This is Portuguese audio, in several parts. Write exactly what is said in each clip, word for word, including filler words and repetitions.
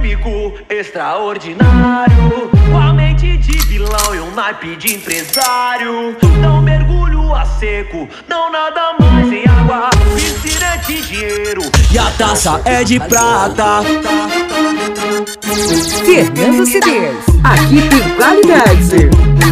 polêmico, extraordinário, com a mente de vilão e um naipe de empresário. Não mergulho a seco, não nada mais em água, piscina de dinheiro e a taça é de prata. Fernando C Ds, aqui tem qualidade.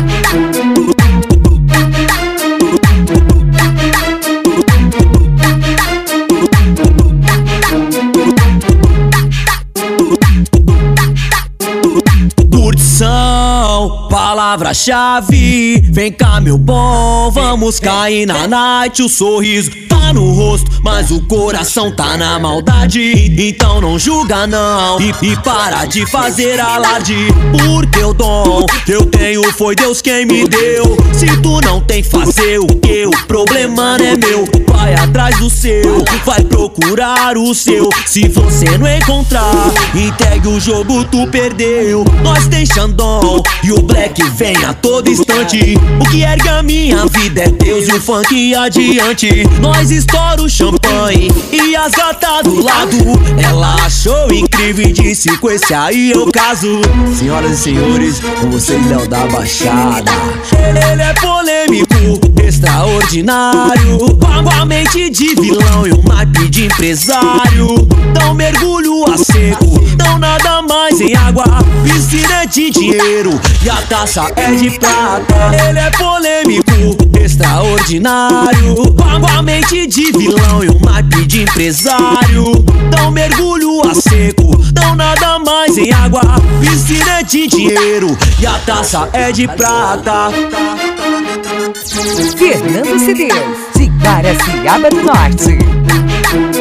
Curtição, palavra-chave. Vem cá, meu bom, vamos cair na night. O sorriso tá no rosto, mas o coração tá na maldade. Então não julga não e, e para de fazer alarde, porque o dom que eu tenho foi Deus quem me deu. Se tu não tem, fazer o que? O problema não é meu. Vai atrás do seu, vai procurar o seu. Se você não encontrar, entregue o jogo, tu perdeu. Nós tem Xandão e o Black vem a todo instante. O que ergue a minha vida é Deus e o funk adiante. Nós estoura o champanhe e as gatas do lado. Ela achou incrível e disse: com esse aí eu caso. Senhoras e senhores, com vocês Léo da Baixada. Ele é polêmico, extraordinário, com a mente de vilão e um naipe de empresário. Não mergulho a seco, não nada mais em água, piscina de dinheiro e a taça é de prata. Ele é polêmico, extraordinário, com a mente de vilão e um naipe de empresário. Não mergulho a seco, não nada mais em água, piscina de dinheiro e a taça é de prata. Fernando C Ds, de Guaraciaba do Norte.